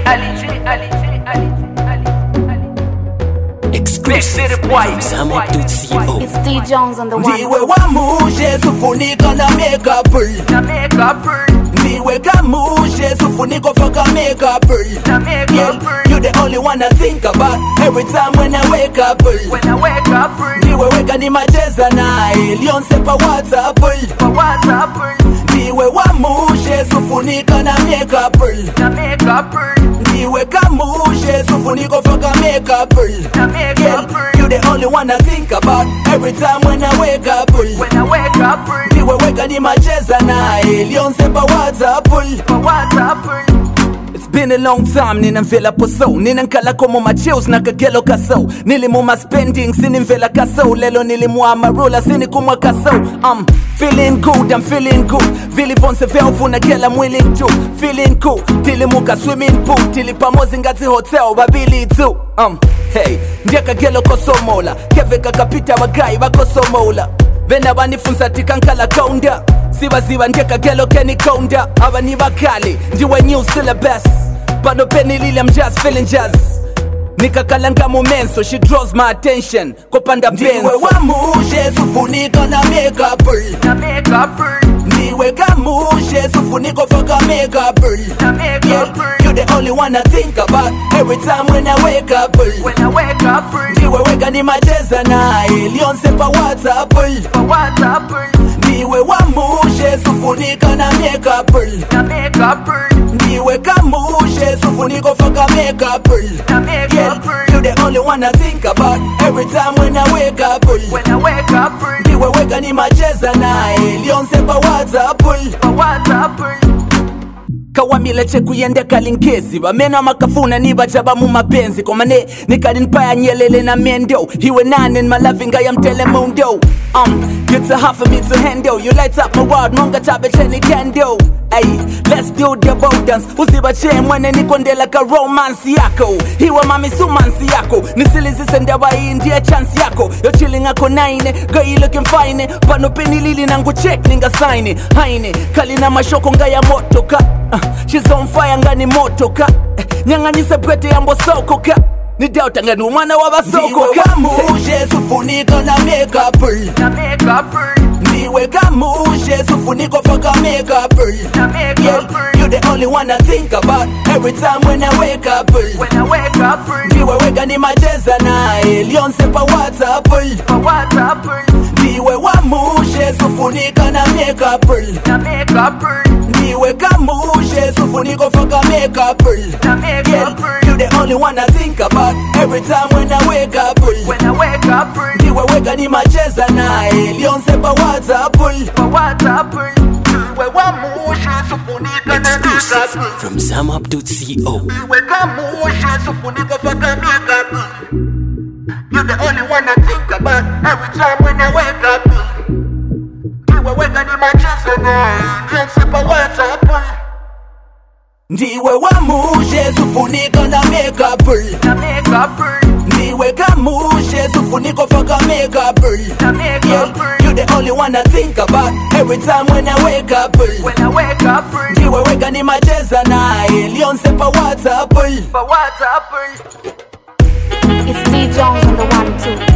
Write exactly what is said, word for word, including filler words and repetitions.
Ali J, Ali J, Ali J, Ali J. Exclusive from Sam Up dot co. It's D Jones on the one. Ndiwe wamuje sufunika na makeup Na makeup, Ndiwe kamuje sufunika faka makeup na makeup. Yeah, you the only one I think about every time when I wake up. When I wake up, Ndiwe weka ni macheza nae Lionse pa WhatsApp for WhatsApp, Ndiwe wamuje sufunika na makeup na makeup, Ndiwe kamuje sufunika faka makeup na makeup. Yeah, you the only one I think about every time when I wake up. When I wake up, Ndiwe weka ni macheza nae Lionse pa WhatsApp for WhatsApp. It's been a long time, ninamvela poso Ninankala como machills na kagelo kaso Nilimuma spending, sinimvela kaso Lelo nilimua marula, sinikumwa kaso I'm feeling good, I'm feeling good Vili vonse velvu na gela willing to Feeling cool, tilimuka swimming pool Tilipamozi ngati hotel, babili tu um, Hey, ndiye kagelo kosomola Keveka kapita wagai wakosomola Vena banifunsa tikankala kaunda Siba siba ndiye kagelo keni kaunda Aba ni bakali, ndiwe new syllabus Pano peni lili I'm just feeling jazz Nikakalanga momenso, she draws my attention Kopanda benzo Ndiwe wamuje sufunika na makeup Na makeup, Ndiwe kamuje sufunika faka makeup na makeup. Yeah, you the only one I think about every time when I wake up. When I wake up, Ndiwe weka ni macheza nae Lionse pa WhatsApp for WhatsApp, Ndiwe wamuje sufunika na makeup na makeup, Ndiwe kamuje sufunika faka makeup na makeup. Yeah, you the only one I think about every time when I wake up. When I wake up, Ndiwe weka ni macheza nae Lionse pa WhatsApp for WhatsApp. Kawamile cheku yende kalinkezi Bamena makafuna niba jaba mu mapenzi Komane nikalinpaya nyelele na mendo Hiwe nane in my loving I am telemundo Um, get a half of me to handle You light up my world, nonga tabe cheni kendo Ay, let's do the bow dance Usiba che mwene nikondela ka romance yako Hiwe mami sumansi yako Nisilizise ndawa hii ndiye chance yako Yo chilling ako nine, girl you looking fine Pano peni lili nangu check ninga sign Haine, kalina mashoko nga ya motoka uh, She's on fire ngani motoka uh, Nyanganyise pwete yambo soko ka Ni doubt ngani umana wabasoko ka Ndiwe kamuje sufunika na makeup Na makeup, Ndiwe kamuje sufunika faka makeup na makeup. Yeah, you the only one I think about every time when I wake up. When I wake up, Ndiwe weka ni macheza nae Lionse pa WhatsApp for WhatsApp, Ndiwe wamuje sufunika na makeup na makeup, Ndiwe kamuje sufunika faka makeup na makeup. Yeah, you the only one I think about every time when I wake up. When I wake up, Ndiwe weka ni macheza nae Lionse pa WhatsApp for WhatsApp. Ndiwe wamuje sufunika na Exclusive makeup, from Sam Up dot co. ndiwe kamuje sufunika faka makeup. You're the only one I think about every time when I wake up. Ndiwe weka ni macheza nae Lionse pa WhatsApp, Ndiwe wamuje sufunika na makeup na makeup, Ndiwe kamuje sufunika faka makeup na makeup. Yeah, you the only one I think about every time when I wake up. When I wake up, Ndiwe weka ni macheza nae Lionse pa WhatsApp for WhatsApp. It's D Jones on the one too.